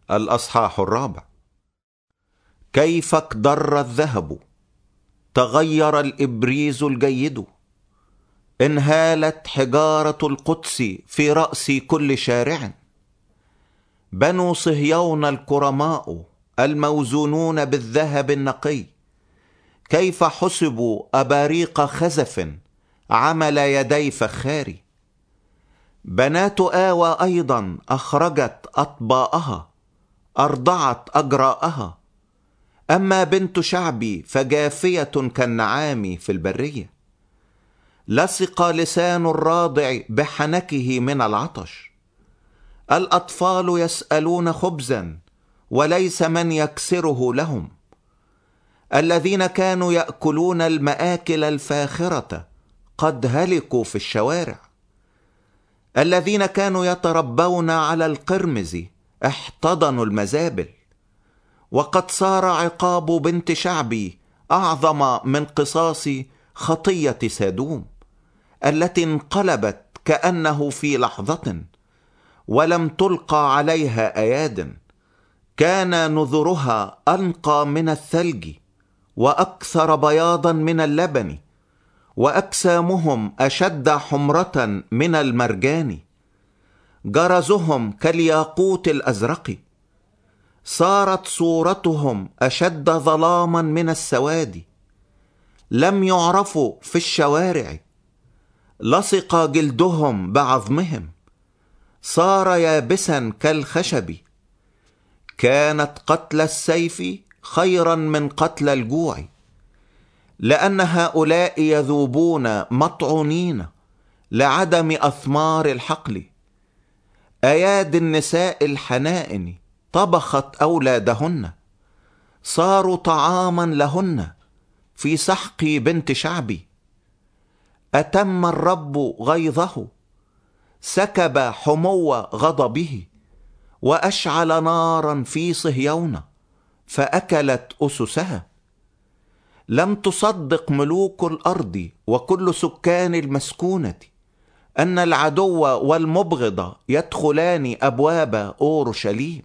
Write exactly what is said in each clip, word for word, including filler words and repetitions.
الأصحاح الرابع. كيف اكدر الذهب، تغير الإبريز الجيد، انهالت حجارة القدس في رأس كل شارع. بنو صهيون الكرماء الموزونون بالذهب النقي، كيف حسبوا أباريق خزف عمل يدي فخار. بنات آوى أيضا أخرجت أطباءها، أرضعت أجراءها. أما بنت شعبي فجافية كالنعام في البرية. لصق لسان الراضع بحنكه من العطش. الأطفال يسألون خبزا وليس من يكسره لهم. الذين كانوا يأكلون المآكل الفاخرة قد هلكوا في الشوارع. الذين كانوا يتربون على القرمز احتضنوا المزابل. وقد صار عقاب بنت شعبي أعظم من قصاص خطية سادوم، التي انقلبت كأنه في لحظة ولم تلقى عليها أياد. كان نذرها أنقى من الثلج وأكثر بياضا من اللبن، وأجسامهم أشد حمرة من المرجان. جرزهم كالياقوت الأزرق، صارت صورتهم أشد ظلاما من السواد. لم يعرفوا في الشوارع، لصق جلدهم بعظمهم، صار يابسا كالخشب. كانت قتل السيف خيرا من قتل الجوع، لأن هؤلاء يذوبون مطعونين لعدم أثمار الحقل. أيادي النساء الحنائن طبخت أولادهن، صاروا طعاما لهن في سحق بنت شعبي. أتم الرب غيظه، سكب حمو غضبه، وأشعل نارا في صهيون فأكلت أسسها. لم تصدق ملوك الأرض وكل سكان المسكونة أن العدو والمبغض يدخلان أبواب أورشليم.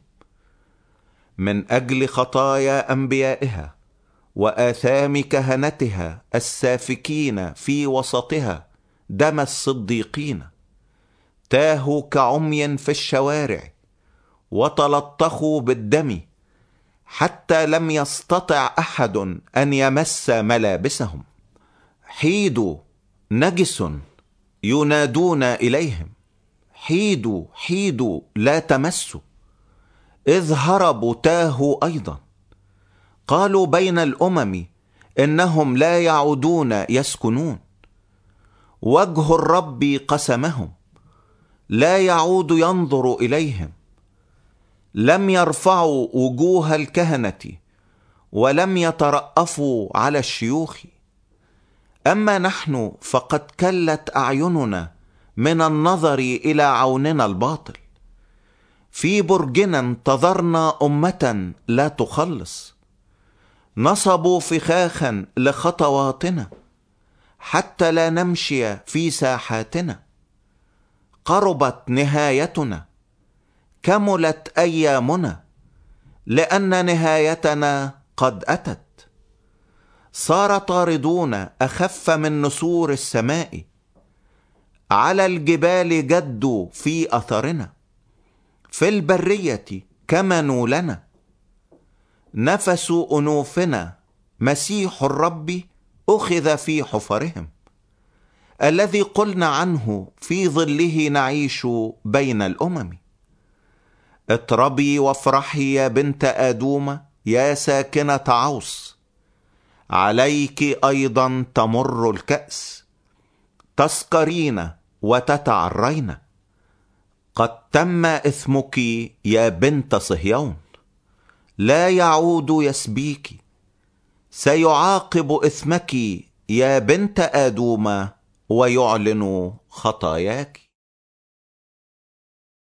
من أجل خطايا أنبيائها وآثام كهنتها السافكين في وسطها دم الصديقين، تاهوا كعمي في الشوارع وتلطخوا بالدم، حتى لم يستطع أحد أن يمس ملابسهم. حيدوا، نجس، ينادون إليهم. حيدوا حيدوا، لا تمسوا. إذ هربوا تاهوا أيضا. قالوا بين الأمم إنهم لا يعودون يسكنون. وجه الرب قسمهم، لا يعود ينظر إليهم. لم يرفعوا وجوه الكهنة ولم يترأفوا على الشيوخ. أما نحن فقد كلت أعيننا من النظر إلى عوننا الباطل. في برجنا انتظرنا أمة لا تخلص. نصبوا فخاخا لخطواتنا حتى لا نمشي في ساحاتنا. قربت نهايتنا، كملت أيامنا، لأن نهايتنا قد أتت. صار طاردون أخف من نسور السماء. على الجبال جدوا في أثرنا، في البرية كمنوا لنا. نفس أنوفنا مسيح الرب أخذ في حفرهم، الذي قلنا عنه في ظله نعيش بين الأمم. اطربي وافرحي يا بنت آدوم يا ساكنة عوص، عليك أيضا تمر الكأس، تسكرين وتتعرين. قد تم إثمك يا بنت صهيون، لا يعود يسبيك. سيعاقب إثمك يا بنت آدوم ويعلن خطاياك.